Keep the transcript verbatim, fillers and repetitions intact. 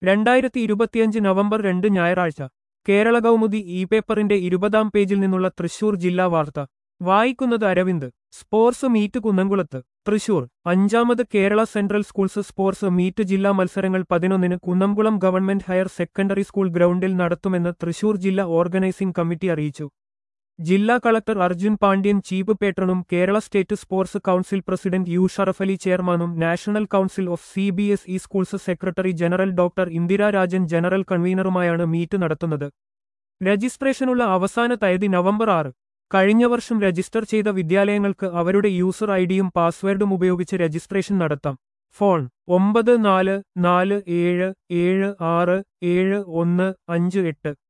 രണ്ടായിരത്തി ഇരുപത്തിയഞ്ച് നവംബർ രണ്ട് ഞായറാഴ്ച കേരള കൗമുദി ഇ പേപ്പറിന്റെ ഇരുപതാം പേജിൽ നിന്നുള്ള തൃശൂർ ജില്ലാ വാർത്ത വായിക്കുന്നത് അരവിന്ദ്. സ്പോർട്സ് മീറ്റ് കുന്നംകുളത്ത്. തൃശൂർ അഞ്ചാമത് Kerala central schools sports meet ജില്ലാ മത്സരങ്ങൾ പതിനൊന്നിന് Kunnamkulam government higher secondary school ഗ്രൗണ്ടിൽ നടത്തുമെന്ന് തൃശൂർ ജില്ലാ ഓർഗനൈസിംഗ് കമ്മിറ്റി അറിയിച്ചു. ജില്ലാ കളക്ടർ അർജുൻ പാണ്ഡ്യൻ ചീഫ് പേട്രണും Kerala state sports council president U Sharafali ചെയർമാനും national council of C B S E schools secretary general doctor Indira Rajan general കൺവീനറുമായാണ് മീറ്റ് നടത്തുന്നത്. രജിസ്ട്രേഷനുള്ള അവസാന തീയതി നവംബർ ആറ്. കഴിഞ്ഞ വർഷം രജിസ്റ്റർ ചെയ്ത വിദ്യാലയങ്ങൾക്ക് അവരുടെ യൂസർ ഐഡിയും പാസ്വേഡും ഉപയോഗിച്ച് രജിസ്ട്രേഷൻ നടത്താം. ഫോൺ ഒമ്പത് നാല് നാല് ഏഴ് ഏഴ് ആറ് ഏഴ് ഒന്ന് അഞ്ച് എട്ട്.